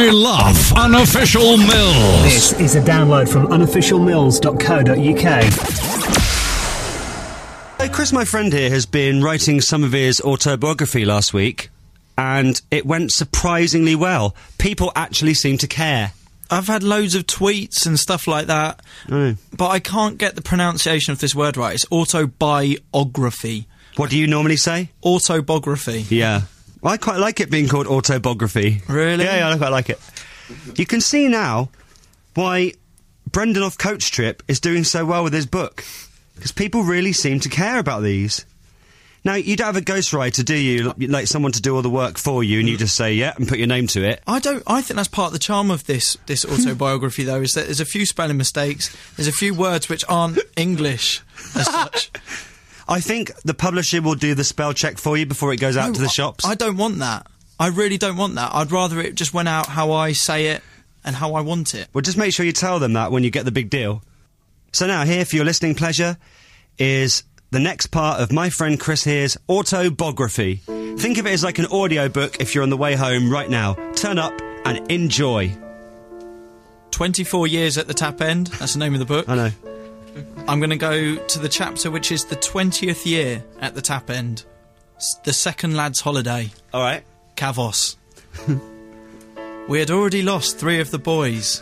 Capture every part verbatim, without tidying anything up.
I love Unofficial Mills. This is a download from unofficial mills dot co dot uk. Chris, my friend here, has been writing some of his autobiography last week, and it went surprisingly well. People actually seem to care. I've had loads of tweets and stuff like that, Oh. but I can't get the pronunciation of this word right. It's autobiography. What do you normally say? Autobiography. Yeah. Well, I quite like it being called autobiography. Really? Yeah, yeah, I quite like it. You can see now why Brendan off Coach Trip is doing so well with his book. Because people really seem to care about these. Now, you don't have a ghostwriter, do you? Like someone to do all the work for you, and you just say, yeah, and put your name to it. I don't. I think that's part of the charm of this this autobiography, though, is that there's a few spelling mistakes, there's a few words which aren't English as such. I think the publisher will do the spell check for you before it goes out No, to the I- shops. I don't want that. I really don't want that. I'd rather it just went out how I say it and how I want it. Well, just make sure you tell them that when you get the big deal. So now, here for your listening pleasure is the next part of my friend Chris here's autobiography. Think of it as like an audiobook if you're on the way home right now. Turn up and enjoy. twenty-four years at the tap end. That's the name of the book. I know. I'm going to go to the chapter which is the twentieth year at the tap end. S- The second lad's holiday. All right. Kavos. We had already lost three of the boys.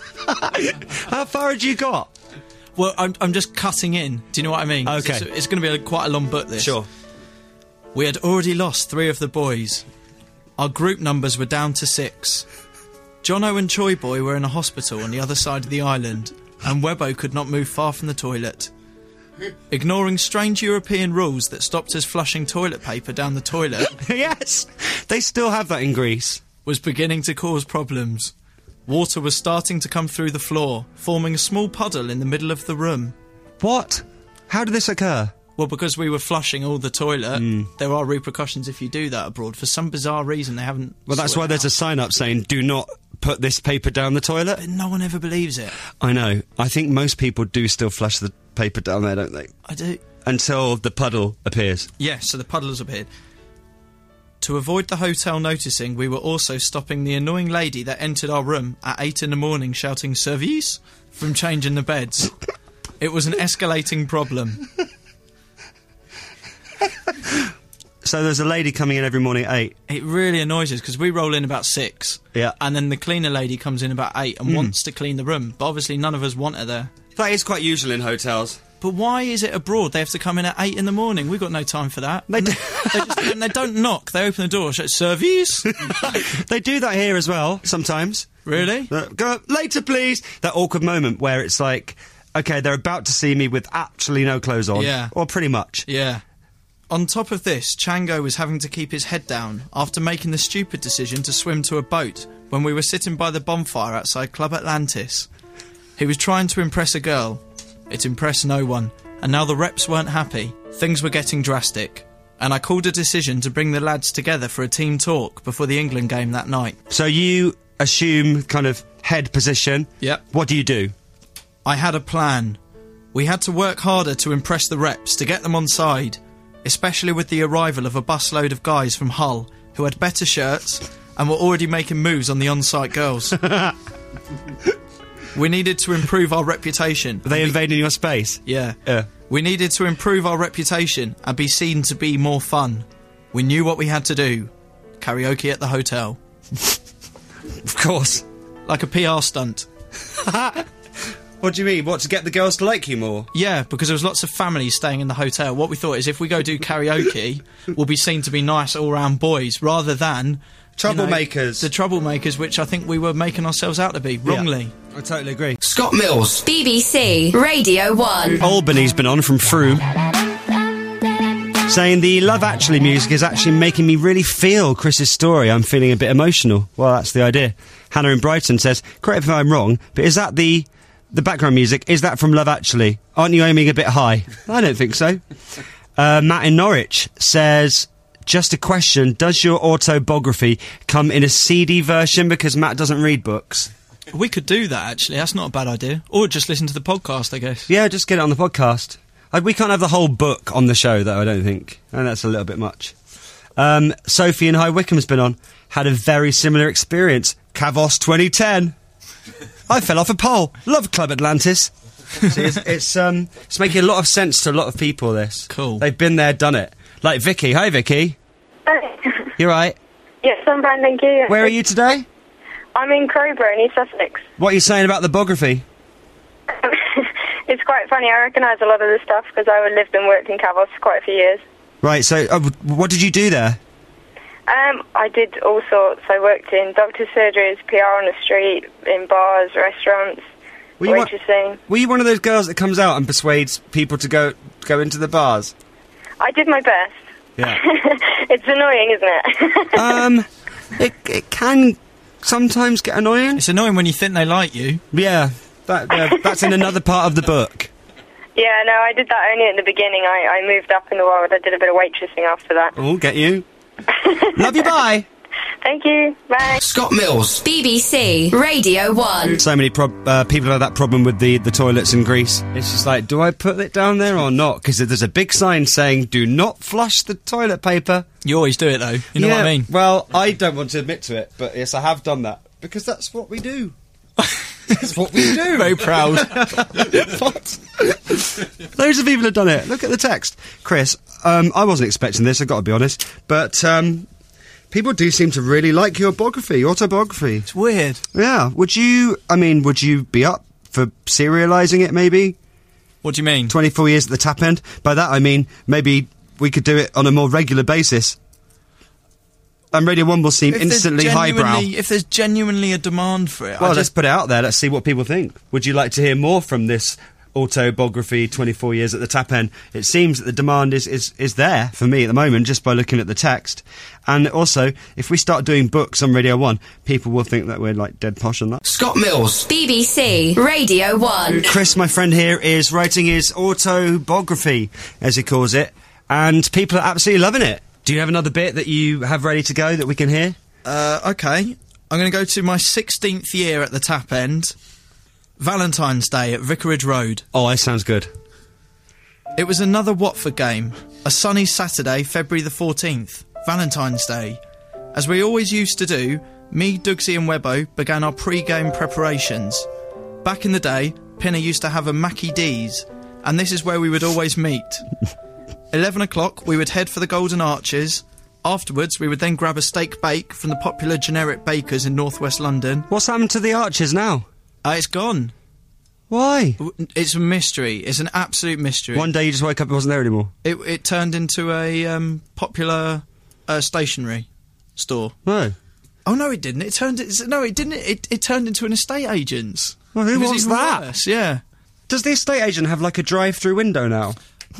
How far had you got? Well, I'm, I'm just cutting in. Do you know what I mean? Okay. It's, it's going to be a, quite a long book, this. Sure. We had already lost three of the boys. Our group numbers were down to six. Jono and Choi Boy were in a hospital on the other side of the island, and Webbo could not move far from the toilet. Ignoring strange European rules that stopped us flushing toilet paper down the toilet Yes. They still have that in Greece. was beginning to cause problems. Water was starting to come through the floor, forming a small puddle in the middle of the room. What? How did this occur? Well, because we were flushing all the toilet, Mm. there are repercussions if you do that abroad. For some bizarre reason, they haven't... Well, that's why sorted there's a out. sign up saying, do not put this paper down the toilet. But no one ever believes it. I know. I think most people do still flush the paper down there, don't they? I do. Until the puddle appears. Yes, so the puddles appeared. To avoid the hotel noticing, we were also stopping the annoying lady that entered our room at eight in the morning shouting "Service" from changing the beds. It was an escalating problem. So there's a lady coming in every morning at eight. It really annoys us because we roll in about six. Yeah. And then the cleaner lady comes in about eight and wants to clean the room. But obviously none of us want her there. That is quite usual in hotels. But why is it abroad? They have to come in at eight in the morning. We've got no time for that. They do. They, just, and they don't knock. They open the door, shout, "Service." They do that here as well, sometimes. Really? Uh, go up, later, please. That awkward moment where it's like, okay, they're about to see me with absolutely no clothes on. Yeah. Or pretty much. Yeah. On top of this, Chango was having to keep his head down after making the stupid decision to swim to a boat when we were sitting by the bonfire outside Club Atlantis. He was trying to impress a girl. It impressed no one, and now the reps weren't happy. Things were getting drastic, and I called a decision to bring the lads together for a team talk before the England game that night. So you assume kind of head position. Yep. What do you do? I had a plan. We had to work harder to impress the reps, to get them on side, especially with the arrival of a busload of guys from Hull who had better shirts and were already making moves on the on-site girls. We needed to improve our reputation. Are they and be- invading your space? Yeah. Yeah. We needed to improve our reputation and be seen to be more fun. We knew what we had to do. Karaoke at the hotel. Of course. Like a P R stunt. What do you mean? What, to get the girls to like you more? Yeah, because there was lots of families staying in the hotel. What we thought is if we go do karaoke, we'll be seen to be nice all-round boys, rather than... Troublemakers. You know, the troublemakers, which I think we were making ourselves out to be, wrongly. I totally agree. Scott Mills. B B C Radio one. Albany's been on from Froome, saying the Love Actually music is actually making me really feel Chris's story. I'm feeling a bit emotional. Well, that's the idea. Hannah in Brighton says, correct me if I'm wrong, but is that the the background music? Is that from Love Actually? Aren't you aiming a bit high? I don't think so. Uh, Matt in Norwich says, just a question, does your autobiography come in a C D version? Because Matt doesn't read books. We could do that, actually. That's not a bad idea. Or just listen to the podcast, I guess. Yeah, just get it on the podcast. Uh, we can't have the whole book on the show, though, I don't think. And that's a little bit much. Um, Sophie in High Wycombe's been on. had a very similar experience. Cavos twenty ten. I fell off a pole. Love Club Atlantis. See, it's, it's um, it's making a lot of sense to a lot of people. This Cool. They've been there, done it. Like Vicky. Hi, Vicky. Hi. You right? Yes, I'm fine, thank you. Where are you today? I'm in Crowborough in East Sussex. What are you saying about the biography? It's quite funny, I recognise a lot of the stuff because I lived and worked in Cavos for quite a few years. Right. So, uh, what did you do there? Um, I did all sorts. I worked in doctor's surgeries, P R on the street, in bars, restaurants, Were you, one, waitressing. were you one of those girls that comes out and persuades people to go go into the bars? I did my best. Yeah. It's annoying, isn't it? um, it it can sometimes get annoying. It's annoying when you think they like you. Yeah, that uh, that's in another part of the book. Yeah, no, I did that only at the beginning. I, I moved up in the world. I did a bit of waitressing after that. Oh, get you. Love you, bye. Thank you. Bye. Scott Mills. B B C Radio one. So many prob- uh, people have that problem with the, the toilets in Greece. It's just like, do I put it down there or not? Because there's a big sign saying, do not flush the toilet paper. You always do it, though. You know Yeah, what I mean? Well, I don't want to admit to it, but yes, I have done that. Because that's what we do. That's what we do. Very proud. What? Loads of people have done it. Look at the text. Chris, um, I wasn't expecting this, I've got to be honest, but um, people do seem to really like your biography, autobiography. It's weird. Yeah. Would you, I mean, would you be up for serialising it, maybe? What do you mean? twenty-four years at the tap end? By that I mean, maybe we could do it on a more regular basis. And Radio one will seem If there's instantly highbrow. genuinely- If there's genuinely a demand for it, Well, I let's just put it out there. Let's see what people think. Would you like to hear more from this autobiography, twenty-four years at the tap end? It seems that the demand is, is, is there for me at the moment, just by looking at the text. And also, if we start doing books on Radio one, people will think that we're, like, dead posh on that. Scott Mills. B B C Radio one. Chris, my friend here, is writing his autobiography, as he calls it, and people are absolutely loving it. Do you have another bit that you have ready to go that we can hear? Uh, okay. I'm going to go to my sixteenth year at the tap end. Valentine's Day at Vicarage Road. Oh, that sounds good. It was another Watford game. A sunny Saturday, February the fourteenth. Valentine's Day. As we always used to do, me, Dugsy and Webbo began our pre-game preparations. Back in the day, Pinner used to have a Mackie D's, and this is where we would always meet. eleven o'clock, we would head for the Golden Arches. Afterwards, we would then grab a steak bake from the popular generic bakers in northwest London. What's happened to the Archers now? Uh, it's gone. Why? W- It's a mystery. It's an absolute mystery. One day you just woke up, it wasn't there anymore. It, it turned into a um, popular uh, stationery store. No. Oh no, it didn't. It turned. It, no, it didn't. It, it turned into an estate agent's. Well, who It was wants even that? worse, yeah. Does the estate agent have, like, a drive-through window now?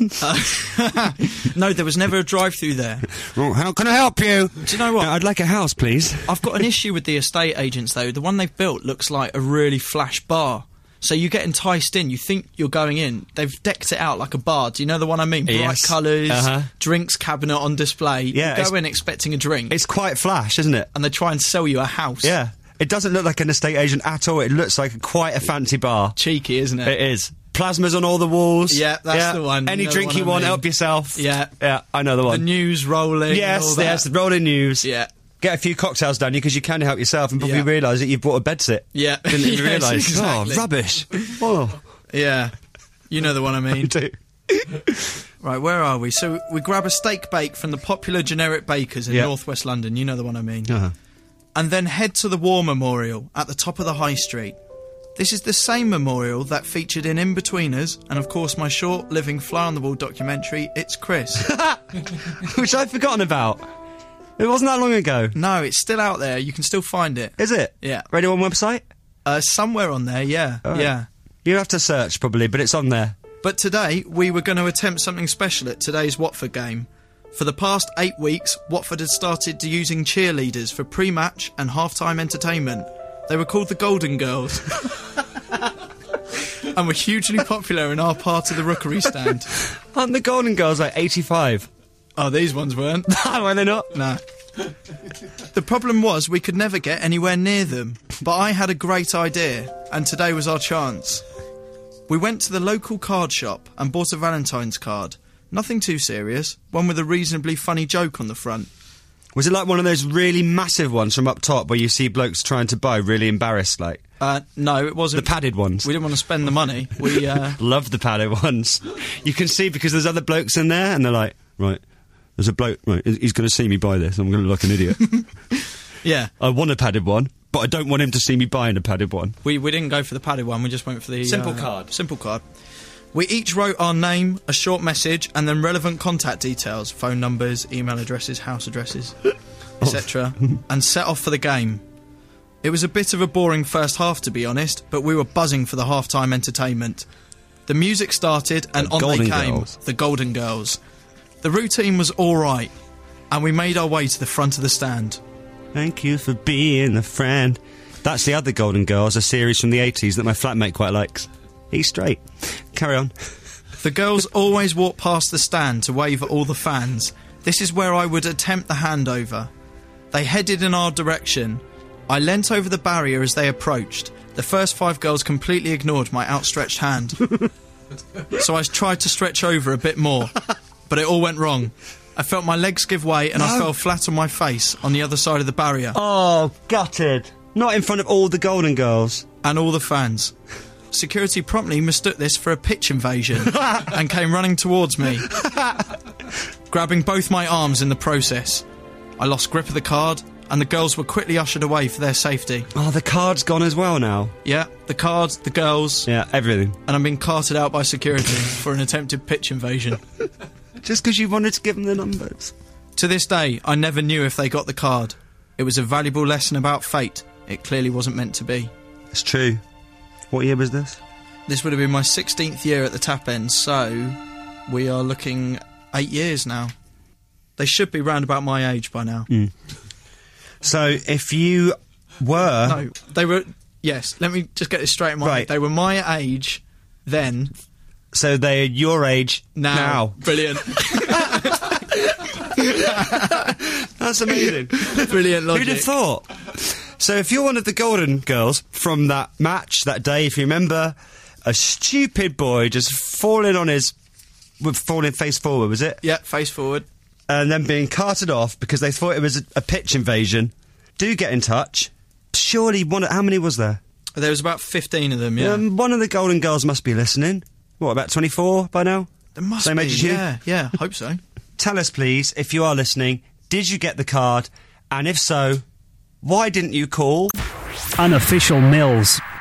No, there was never a drive-through there. Oh, how can I help you? Do you know what? I'd like a house, please. I've got an issue with the estate agents, though. The one they've built looks like a really flash bar. So you get enticed in, you think you're going in. They've decked it out like a bar. Do you know the one I mean? Bright Yes. colours, Uh-huh. drinks cabinet on display. Yeah, You it's- go in expecting a drink, It's quite flash, isn't it? and they try and sell you a house. Yeah. It doesn't look like an estate agent at all. It looks like quite a fancy bar. Cheeky, isn't it? It is. Plasmas on all the walls. Yeah, that's the one. Any You know drink the one you I want, mean. help yourself. Yeah. Yeah, I know the The one. news rolling. and all yes, that. yes, the rolling news. Yeah. Get a few cocktails down you because you can help yourself and probably Yeah. realise that you've bought a bedsit. Yeah. Didn't even Yes, realise. exactly. Oh, rubbish. Oh, Yeah. You know the one I you mean. do. Right, where are we? So we grab a steak bake from the popular generic bakers in Yeah. northwest London. You know the one I mean. Uh-huh. And then head to the War Memorial at the top of the High Street. This is the same memorial that featured in In-Betweeners and, of course, my short-living fly-on-the-wall documentary, It's Chris. Which I've forgotten about. It wasn't that long ago. No, it's still out there. You can still find it. Is it? Yeah. Radio one website? Uh, somewhere on there, yeah. All right. Yeah. You have to search probably, but it's on there. But today, we were going to attempt something special at today's Watford game. For the past eight weeks, Watford had started using cheerleaders for pre-match and half-time entertainment. They were called the Golden Girls. And were hugely popular in our part of the rookery stand. Aren't the Golden Girls like eighty-five? Oh, these ones weren't. Were they not? No. The problem was we could never get anywhere near them. But I had a great idea, and today was our chance. We went to the local card shop and bought a Valentine's card. Nothing too serious, one with a reasonably funny joke on the front. Was it like one of those really massive ones from up top where you see blokes trying to buy really embarrassed, like? Uh, no, it wasn't. The padded ones. We didn't want to spend the money. We uh... Love the padded ones. You can see because there's other blokes in there and they're like, right, there's a bloke, right, he's going to see me buy this, I'm going to look like an idiot. Yeah. I want a padded one, but I don't want him to see me buying a padded one. We we didn't go for the padded one, we just went for the... Simple uh, card. Simple card. We each wrote our name, a short message, and then relevant contact details, phone numbers, email addresses, house addresses, et cetera, and set off for the game. It was a bit of a boring first half, to be honest, but we were buzzing for the half-time entertainment. The music started, and The on Golden they came, Girls. the Golden Girls. The routine was all right, and we made our way to the front of the stand. Thank you for being a friend. That's the other Golden Girls, a series from the eighties that my flatmate quite likes. He's straight. Carry on. The girls always walked past the stand to wave at all the fans. This is where I would attempt the handover. They headed in our direction. I leant over the barrier as they approached. The first five girls completely ignored my outstretched hand. So I tried to stretch over a bit more, but it all went wrong. I felt my legs give way and I fell flat on my face on the other side of the barrier. Oh, gutted. Not in front of all the Golden Girls. And all the fans. Security promptly mistook this for a pitch invasion and came running towards me, grabbing both my arms in the process. I lost grip of the card, and the girls were quickly ushered away for their safety. Oh, the card's gone as well now. Yeah, the card, the girls, Yeah, everything. and I'm being carted out by security for an attempted pitch invasion. Just because you wanted to give them the numbers. To this day, I never knew if they got the card. It was a valuable lesson about fate. It clearly wasn't meant to be. It's true. What year was this? This would have been my sixteenth year at the tap end, so we are looking eight years now. They should be round about my age by now. Mm. So, if you were... No, they were... Yes, let me just get this straight in my Right. head. They were my age then. So, they're your age Now. now. Brilliant. That's amazing. Brilliant logic. Who'd have thought? So, if you're one of the Golden Girls from that match, that day, if you remember, a stupid boy just falling on his... with falling face forward, was it? Yeah, face forward. And then being carted off because they thought it was a, a pitch invasion. Do get in touch. Surely one... How many was there? There was about fifteen of them, yeah. Um, one of the Golden Girls must be listening. What, about twenty-four by now? there must same be, age as you? yeah, yeah, hope so. Tell us, please, if you are listening, did you get the card? And if so, why didn't you call? Unofficial Mills.